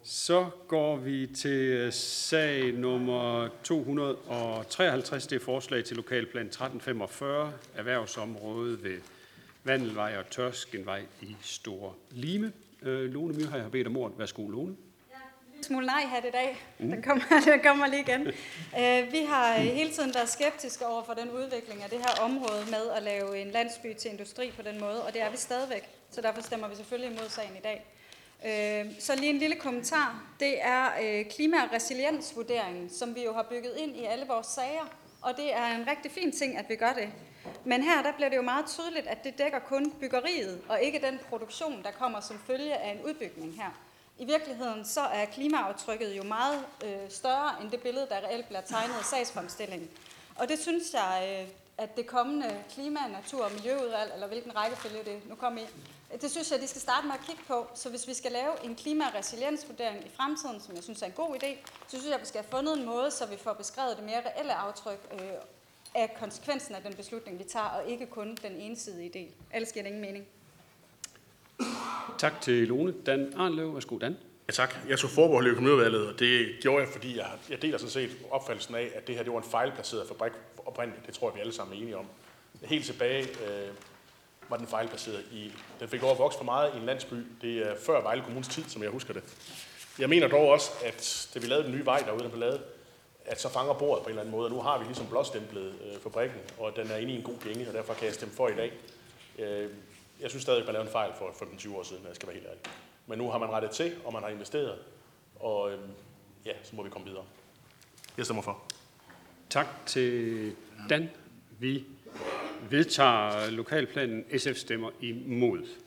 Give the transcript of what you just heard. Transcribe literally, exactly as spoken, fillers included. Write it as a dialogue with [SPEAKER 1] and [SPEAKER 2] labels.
[SPEAKER 1] Så går vi til sag nummer to hundrede og treoghalvtreds. Det er forslag til lokalplan tretten femogfyrre, erhvervsområde ved Vandelvej og Tørskenvej i Store Lime. Øh, Lone Myrhøj har bedt om ordet. Værsgo, Lone.
[SPEAKER 2] En smule nej her i dag. Mm. Den, kommer, den kommer lige igen. Uh, vi har hele tiden været skeptiske over for den udvikling af det her område med at lave en landsby til industri på den måde, og det er vi stadigvæk. Så derfor stemmer vi selvfølgelig imod sagen i dag. Uh, så lige en lille kommentar. Det er uh, klima- og resiliensvurderingen, som vi jo har bygget ind i alle vores sager, og det er en rigtig fin ting, at vi gør det. Men her der bliver det jo meget tydeligt, at det dækker kun byggeriet, og ikke den produktion, der kommer som følge af en udbygning her. I virkeligheden så er klimaaftrykket jo meget øh, større end det billede, der reelt bliver tegnet i sagsfremstillingen. Og det synes jeg, øh, at det kommende klima-, natur- og miljøudvalg, eller hvilken rækkefølge det nu kommer i, det synes jeg, de skal starte med at kigge på. Så hvis vi skal lave en klima- og resiliensvurdering i fremtiden, som jeg synes er en god idé, så synes jeg, at vi skal have fundet en måde, så vi får beskrevet det mere reelle aftryk øh, af konsekvensen af den beslutning, vi tager, og ikke kun den ensidige del. Ellers giver det ingen mening.
[SPEAKER 1] Tak til Lone. Dan Arnlev, værsgo, Dan.
[SPEAKER 3] Ja, tak. Jeg tog forbehold i økonomiudvalget, og det gjorde jeg, fordi jeg, jeg deler sådan set opfattelsen af, at det her det var en fejlplaceret fabrik oprindeligt. Det tror jeg, vi alle sammen er enige om. Helt tilbage øh, var den fejlplaceret i... Den fik lov at vokse for meget i en landsby. Det er før Vejle Kommunes tid, som jeg husker det. Jeg mener dog også, at da vi lavede den nye vej derude, der blev lavet, at så fanger bordet på en eller anden måde. Og nu har vi ligesom blåstemplet øh, fabrikken, og den er inde i en god gænge, og derfor kan jeg stemme for i dag. Øh, Jeg synes stadig, at man lavede en fejl for femten tyve år siden, når jeg skal være helt ærlig. Men nu har man rettet til, og man har investeret, og øhm, ja, så må vi komme videre. Jeg stemmer for.
[SPEAKER 1] Tak til Dan. Vi vedtager lokalplanen. S F stemmer imod.